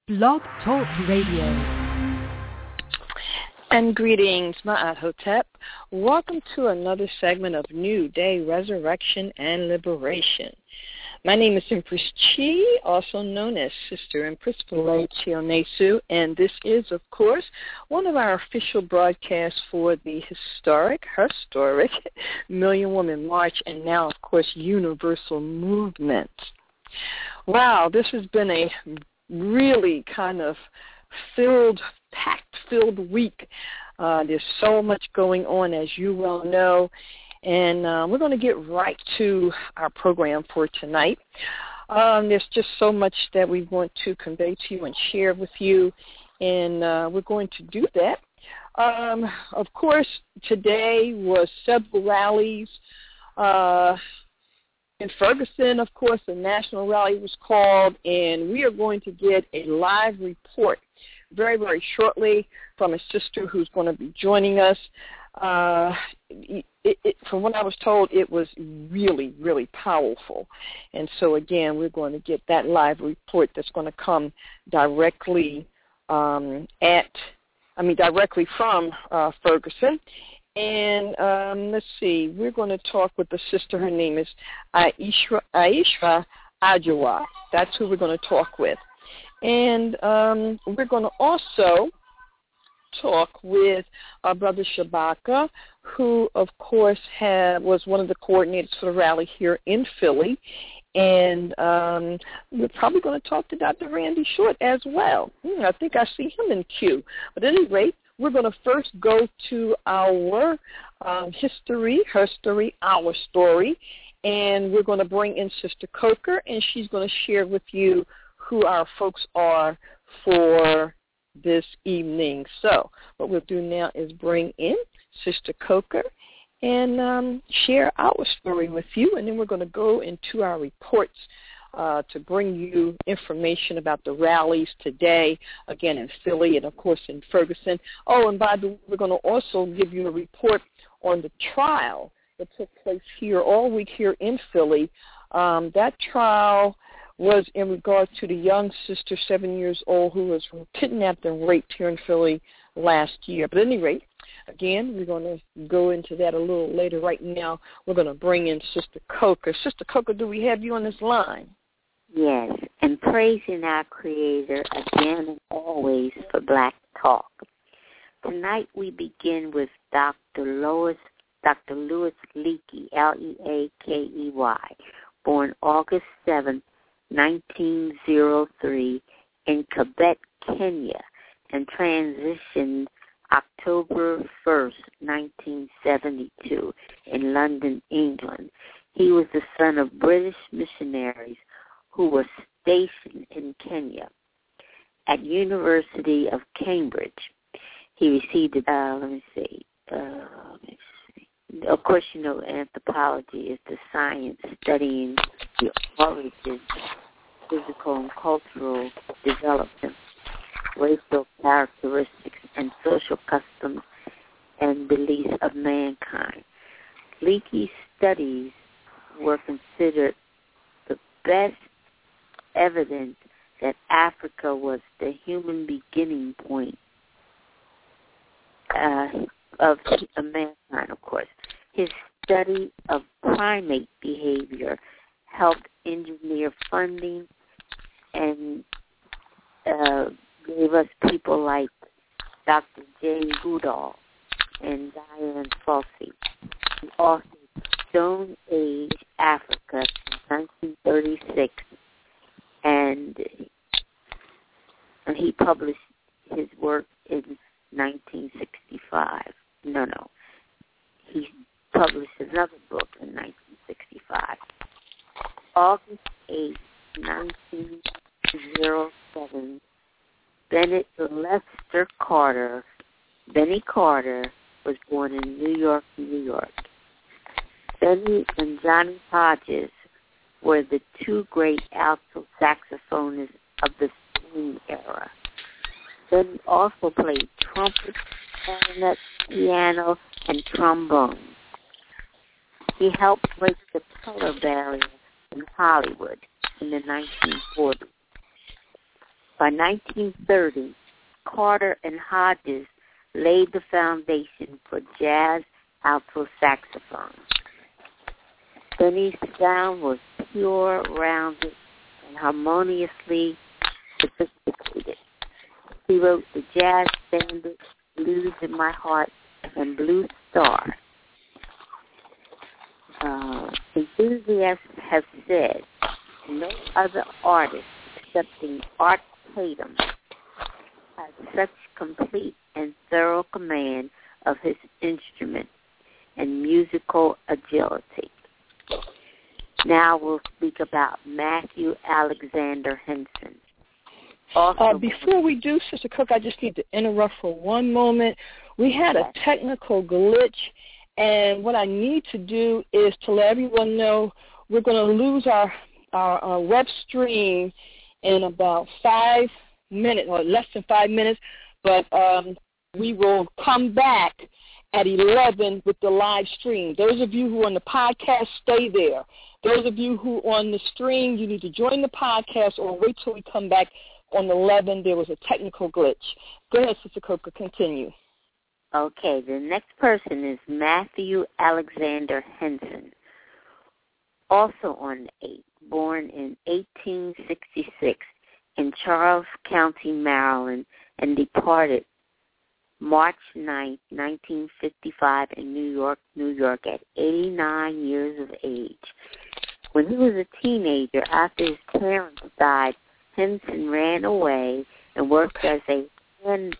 Blog Talk Radio. And greetings, Ma'at Hotep. Welcome to another segment of New Day Resurrection and Liberation. My name is Empress Chi, also known as Sister Empress Philae Chionesu, and this is, of course, one of our official broadcasts for the historic Million Woman March, and now, of course, Universal Movement. Wow, this has been a really kind of packed-filled week. There's so much going on, as you well know, and we're going to get right to our program for tonight. There's just so much that we want to convey to you and share with you, and we're going to do that. Of course, today was several rallies. In Ferguson, of course, a national rally was called, and we are going to get a live report very, very shortly from a sister who's going to be joining us. From what I was told, it was really, really powerful. And so, again, we're going to get that live report that's going to come directly directly from Ferguson. And let's see, we're going to talk with the sister. Her name is Aisha Ajawa. That's who we're going to talk with. And we're going to also talk with our brother Shabaka, who, of course, was one of the coordinators for the rally here in Philly. And we're probably going to talk to Dr. Randy Short as well. I think I see him in queue. But at any rate, we're going to first go to our history, our story, and we're going to bring in Sister Coker, and she's going to share with you who our folks are for this evening. So what we'll do now is bring in Sister Coker and share our story with you, and then we're going to go into our reports to bring you information about the rallies today, again in Philly and, of course, in Ferguson. Oh, and by the way, we're going to also give you a report on the trial that took place here all week here in Philly. That trial was in regard to the young sister, 7 years old, who was kidnapped and raped here in Philly last year. But at any rate, again, we're going to go into that a little later. Right now, we're going to bring in Sister Coker. Sister Coker, do we have you on this line? Yes, and praising our Creator again and always for Black Talk. Tonight we begin with Dr. Louis Leakey, Leakey, born August 7, 1903 in Quebec, Kenya, and transitioned October 1st, 1972 in London, England. He was the son of British missionaries who were stationed in Kenya. At University of Cambridge, he received, of course, you know, anthropology is the science studying the origins, physical and cultural development, racial characteristics, and social customs and beliefs of mankind. Leakey's studies were considered the best evidence that Africa was the human beginning point of mankind, of course. His study of primate behavior helped engineer funding and gave us people like Dr. Jane Goodall and Diane Fossey. He authored Stone Age Africa in 1936, and he published his work in 1965. He published another book in 1965. August 8, 1907, Bennett Lester Carter, Benny Carter, was born in New York, New York. Benny and Johnny Hodges were the two great alto saxophonists of the swing era. Benny also played trumpet, clarinet, piano, and trombone. He helped break the color barrier in Hollywood in the 1940s. By 1930, Carter and Hodges laid the foundation for jazz alto saxophone. Benny's sound was pure, rounded, and harmoniously sophisticated. He wrote the jazz standards, Blues in My Heart, and Blue Star. Enthusiasts have said no other artist excepting Art Tatum has such complete and thorough command of his instrument and musical agility. Now we'll speak about Matthew Alexander Henson. Before we do, Sister Cook, I just need to interrupt for one moment. We had a technical glitch, and what I need to do is to let everyone know we're going to lose our web stream in about 5 minutes, or less than 5 minutes, but we will come back at 11 with the live stream. Those of you who are on the podcast, stay there. Those of you who are on the stream, you need to join the podcast or wait till we come back on 11. There was a technical glitch. Go ahead, Sister Coca, continue. Okay, the next person is Matthew Alexander Henson, also on the 8th, born in 1866 in Charles County, Maryland, and departed March 9, 1955 in New York at 89 years of age. When he was a teenager, after his parents died, Henson ran away and worked as a hand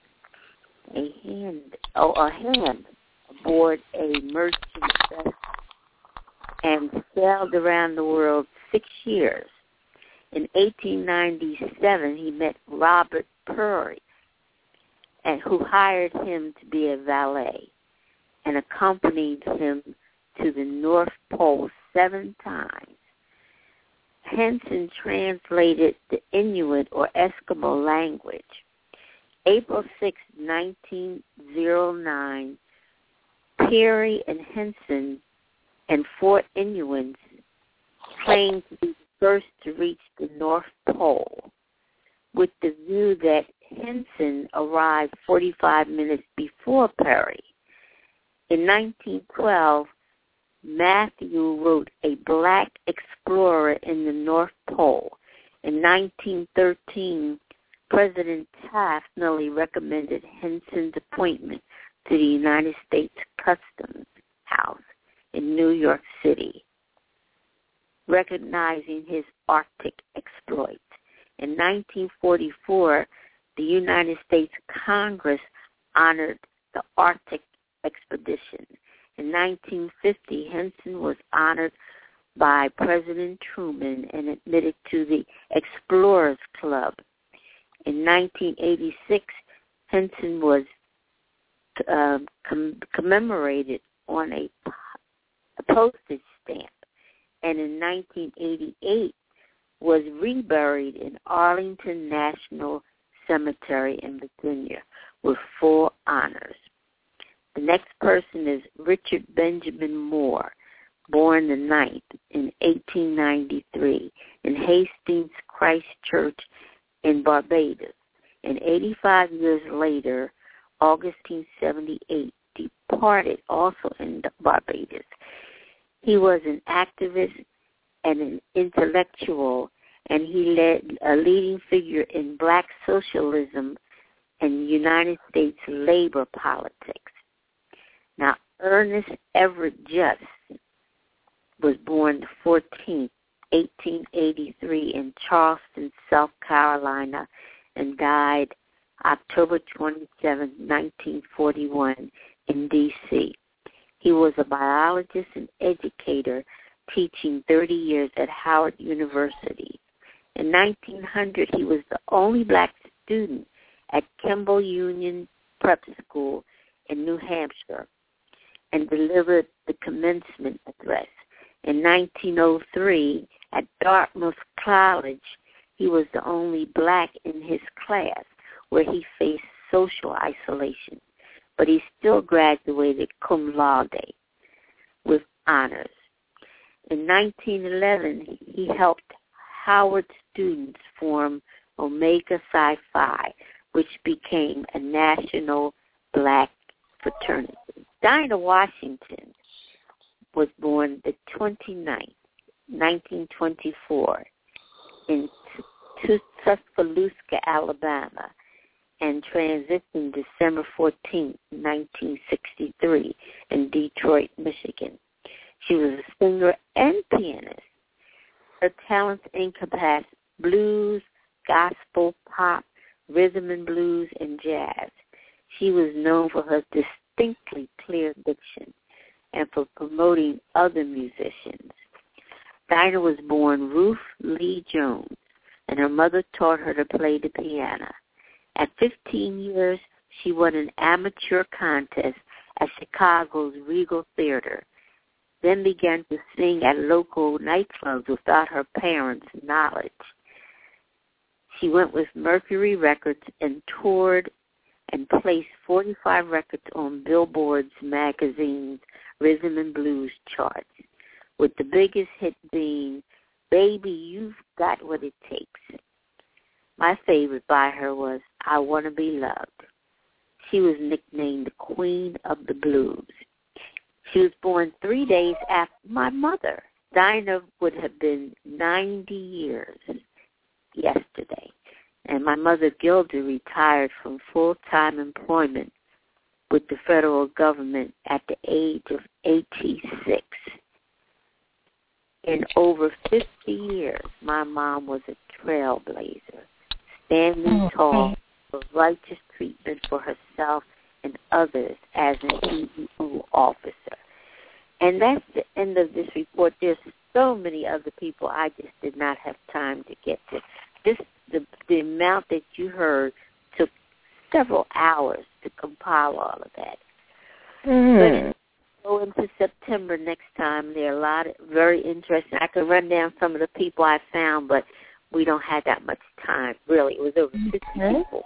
aboard a merchant vessel and sailed around the world 6 years. In 1897, he met Robert Peary, who hired him to be a valet and accompanied him to the North Pole 7 times. Henson translated the Inuit or Eskimo language. April 6, 1909, Peary and Henson and 4 Inuits claimed to be the first to reach the North Pole, with the view that Henson arrived 45 minutes before Peary. In 1912, Matthew wrote A Black Explorer in the North Pole. In 1913, President Taft Nelly recommended Henson's appointment to the United States Customs House in New York City, recognizing his Arctic exploits. In 1944, the United States Congress honored the Arctic expedition. In 1950, Henson was honored by President Truman and admitted to the Explorers Club. In 1986, Henson was commemorated on a postage stamp, and in 1988 was reburied in Arlington National Cemetery in Virginia with full honors. The next person is Richard Benjamin Moore, born the 9th in 1893 in Hastings Christ Church in Barbados. And 85 years later, August 1878, departed also in Barbados. He was an activist and an intellectual, and he led a leading figure in black socialism and United States labor politics. Now, Ernest Everett Just was born the 14th, 1883 in Charleston, South Carolina, and died October 27, 1941 in D.C. He was a biologist and educator, teaching 30 years at Howard University. In 1900, he was the only black student at Kimball Union Prep School in New Hampshire and delivered the commencement address. In 1903, at Dartmouth College, he was the only black in his class, where he faced social isolation, but he still graduated cum laude with honors. In 1911, he helped Howard students form Omega Psi Phi, which became a national black fraternity. Dinah Washington was born the 29th, 1924, in Tuscaloosa, Alabama, and transitioned December 14, 1963, in Detroit, Michigan. She was a singer and pianist. Her talents encompass blues, gospel, pop, rhythm and blues, and jazz. She was known for her distinctly clear diction and for promoting other musicians. Dinah was born Ruth Lee Jones, and her mother taught her to play the piano. At 15 years, she won an amateur contest at Chicago's Regal Theater, then began to sing at local nightclubs without her parents' knowledge. She went with Mercury Records and toured and placed 45 records on Billboard's magazine's Rhythm and Blues charts, with the biggest hit being Baby, You've Got What It Takes. My favorite by her was I Want to Be Loved. She was nicknamed the Queen of the Blues. She was born 3 days after my mother. Dinah would have been 90 years yesterday. And my mother, Gilda, retired from full-time employment with the federal government at the age of 86. In over 50 years, my mom was a trailblazer, standing tall for righteous treatment for herself and others as an EEO officer. And that's the end of this report. There's so many other people I just did not have time to get to. The amount that you heard took several hours to compile all of that. But go into September next time. There are a lot of very interesting. I could run down some of the people I found, but we don't have that much time, really. It was over 50 people.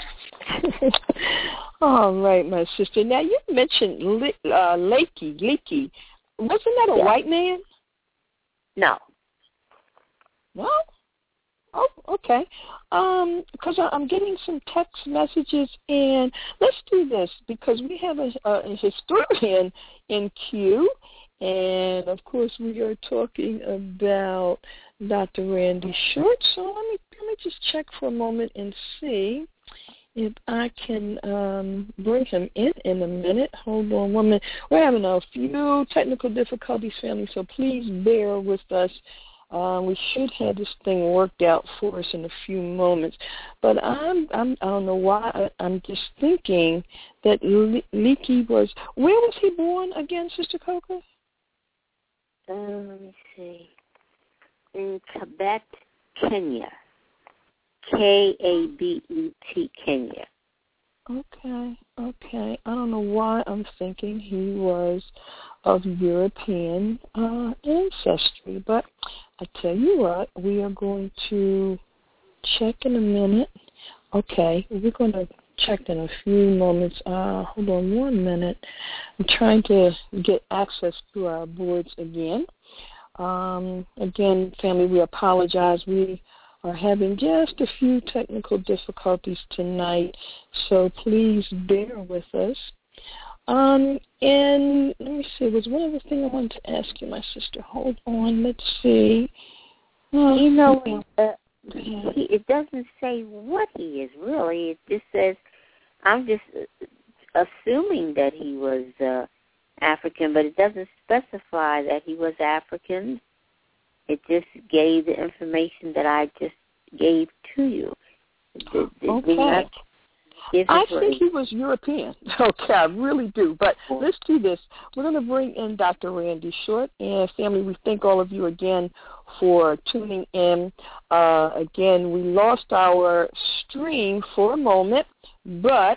All right, my sister. Now, you mentioned Leakey. Wasn't that a white man? No. No? Oh, okay. Because I'm getting some text messages, and let's do this because we have a historian in queue, and of course we are talking about Dr. Randy Short. So let me just check for a moment and see if I can bring him in a minute. Hold on 1 minute. We're having a few technical difficulties, family, so please bear with us. We should have this thing worked out for us in a few moments. But I don't know why. I'm just thinking that Leakey was, where was he born again, Sister Coker? Let me see. In Kabet, Kenya. Kabet, Kenya. Okay. I don't know why I'm thinking he was of European ancestry, but I tell you what, we are going to check in a minute. Okay, we're going to check in a few moments. Hold on 1 minute. I'm trying to get access to our boards again. Again, family, we apologize. We are having just a few technical difficulties tonight, so please bear with us. And let me see, was one other thing I wanted to ask you, my sister. Hold on, let's see. It doesn't say what he is really. It just says, I'm just assuming that he was African, but it doesn't specify that he was African. It just gave the information that I just gave to you. Okay. I think he was European. Okay, I really do. But let's do this. We're going to bring in Dr. Randy Short. And family, we thank all of you again for tuning in. Again, we lost our stream for a moment, but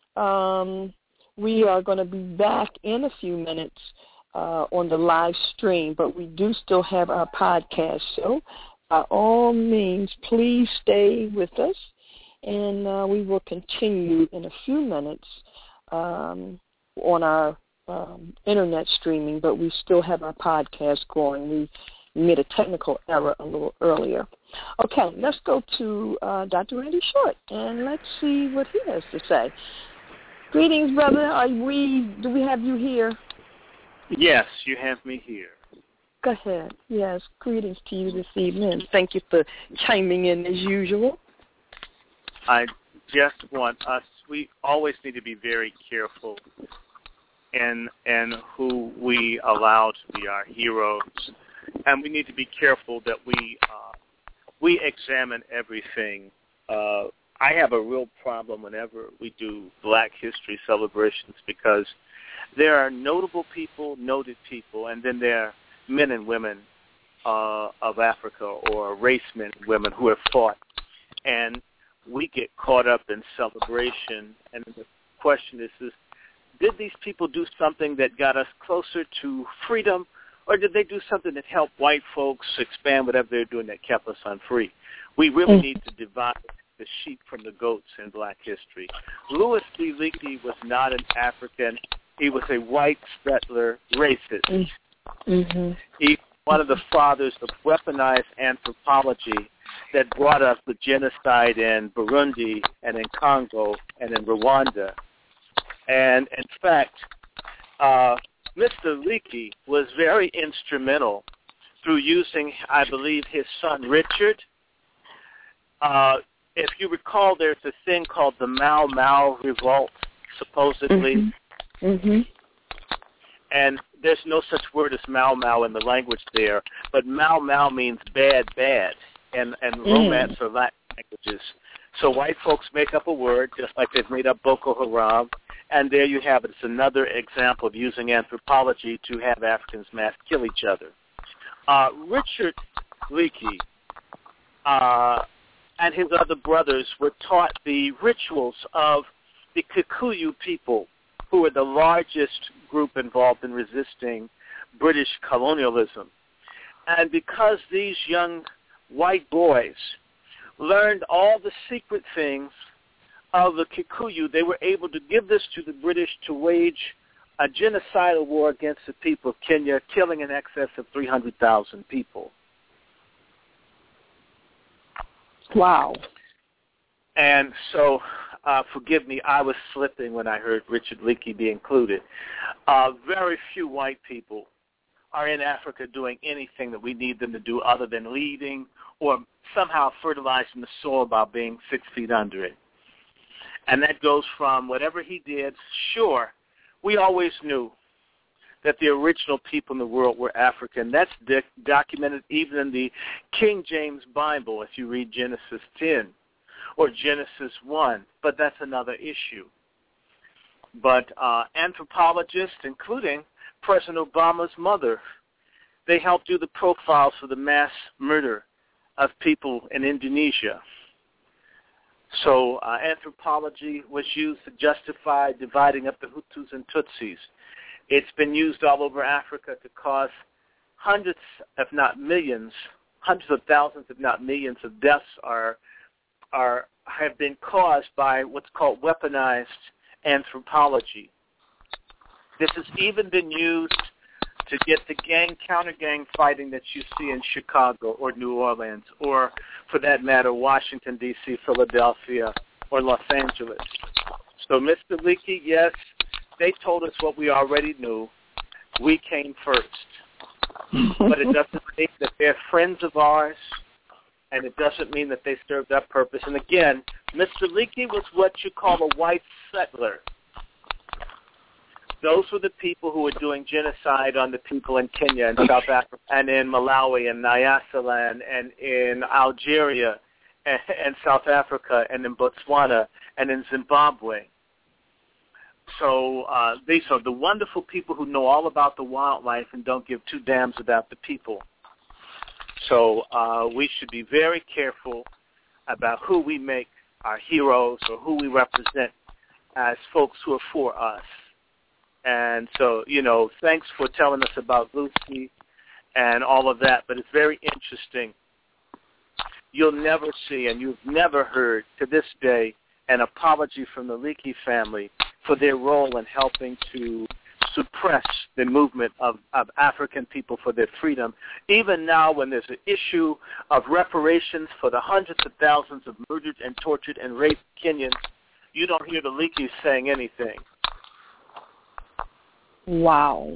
we are going to be back in a few minutes on the live stream. But we do still have our podcast. So by all means, please stay with us. And we will continue in a few minutes on our internet streaming, but we still have our podcast going. We made a technical error a little earlier. Okay, let's go to Dr. Randy Short, and let's see what he has to say. Greetings, brother. Do we have you here? Yes, you have me here. Go ahead. Yes, greetings to you this evening. Thank you for chiming in as usual. I just want we always need to be very careful in who we allow to be our heroes. And we need to be careful that we examine everything. I have a real problem whenever we do Black History celebrations because there are notable people, noted people, and then there are men and women of Africa or race men and women who have fought. And we get caught up in celebration. And the question is, did these people do something that got us closer to freedom, or did they do something that helped white folks expand whatever they're doing that kept us unfree? We really need to divide the sheep from the goats in Black history. Louis B. Leakey was not an African. He was a white settler racist. Mm-hmm. He's one of the fathers of weaponized anthropology that brought us the genocide in Burundi and in Congo and in Rwanda. And, in fact, Mr. Leakey was very instrumental through using, I believe, his son Richard. If you recall, there's a thing called the Mau Mau Revolt, supposedly. Mm-hmm. Mm-hmm. And there's no such word as Mau Mau in the language there, but Mau Mau means bad, bad, and Romance are Latin languages. So white folks make up a word, just like they've made up Boko Haram, and there you have it. It's another example of using anthropology to have Africans mass kill each other. Richard Leakey and his other brothers were taught the rituals of the Kikuyu people, who were the largest group involved in resisting British colonialism. And because these young white boys learned all the secret things of the Kikuyu, they were able to give this to the British to wage a genocidal war against the people of Kenya, killing in excess of 300,000 people. Wow. And so, forgive me, I was slipping when I heard Richard Leakey be included. Very few white people are in Africa doing anything that we need them to do other than leading or somehow fertilizing the soil by being 6 feet under it. And that goes from whatever he did. Sure, we always knew that the original people in the world were African. That's documented even in the King James Bible if you read Genesis 10 or Genesis 1, but that's another issue. But anthropologists, including President Obama's mother, they helped do the profiles for the mass murder of people in Indonesia. So anthropology was used to justify dividing up the Hutus and Tutsis. It's been used all over Africa to cause hundreds, if not millions, hundreds of thousands, if not millions of deaths have been caused by what's called weaponized anthropology. This has even been used to get the counter-gang fighting that you see in Chicago or New Orleans or, for that matter, Washington, D.C., Philadelphia, or Los Angeles. So, Mr. Leakey, yes, they told us what we already knew. We came first. But it doesn't mean that they're friends of ours, and it doesn't mean that they serve that purpose. And again, Mr. Leakey was what you call a white settler. Those were the people who were doing genocide on the people in Kenya and South Africa and in Malawi and Nyasaland and in Algeria and South Africa and in Botswana and in Zimbabwe. So these are the wonderful people who know all about the wildlife and don't give two damns about the people. So we should be very careful about who we make our heroes or who we represent as folks who are for us. And so, thanks for telling us about Lucy and all of that, but it's very interesting. You'll never see, and you've never heard to this day, an apology from the Leakey family for their role in helping to suppress the movement of African people for their freedom. Even now, when there's an issue of reparations for the hundreds of thousands of murdered and tortured and raped Kenyans, you don't hear the Leakeys saying anything. Wow.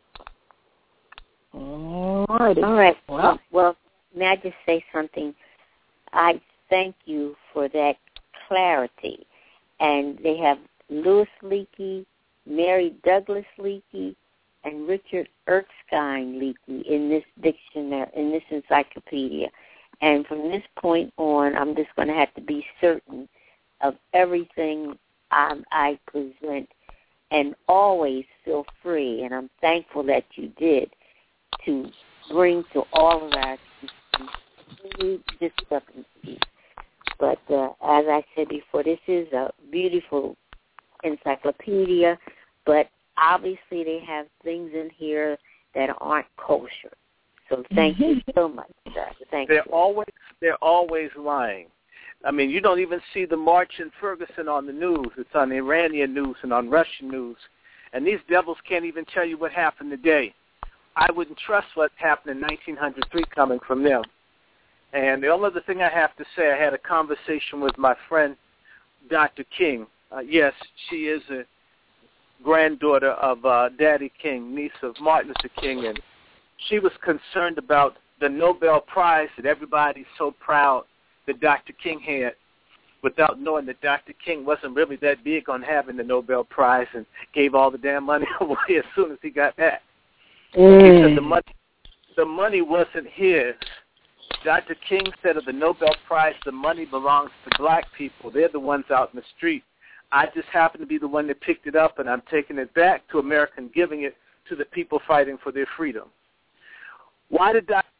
All right. Well, may I just say something? I thank you for that clarity. And they have Louis Leakey, Mary Douglas Leakey, and Richard Erskine Leakey in this dictionary, in this encyclopedia. And from this point on, I'm just going to have to be certain of everything I present, and always feel free, and I'm thankful that you did, to bring to all of our discrepancies. But as I said before, this is a beautiful encyclopedia, but obviously they have things in here that aren't kosher. So thank you so much, sir. Thank you. They're always lying. I mean, you don't even see the march in Ferguson on the news. It's on Iranian news and on Russian news. And these devils can't even tell you what happened today. I wouldn't trust what happened in 1903 coming from them. And the only other thing I have to say, I had a conversation with my friend, Dr. King. Yes, she is a granddaughter of Daddy King, niece of Martin Luther King, and she was concerned about the Nobel Prize that everybody's so proud that Dr. King had, without knowing that Dr. King wasn't really that big on having the Nobel Prize and gave all the damn money away as soon as he got back. He said the money wasn't his. Dr. King said of the Nobel Prize, the money belongs to black people. They're the ones out in the street. I just happen to be the one that picked it up, and I'm taking it back to America and giving it to the people fighting for their freedom. Why did Dr.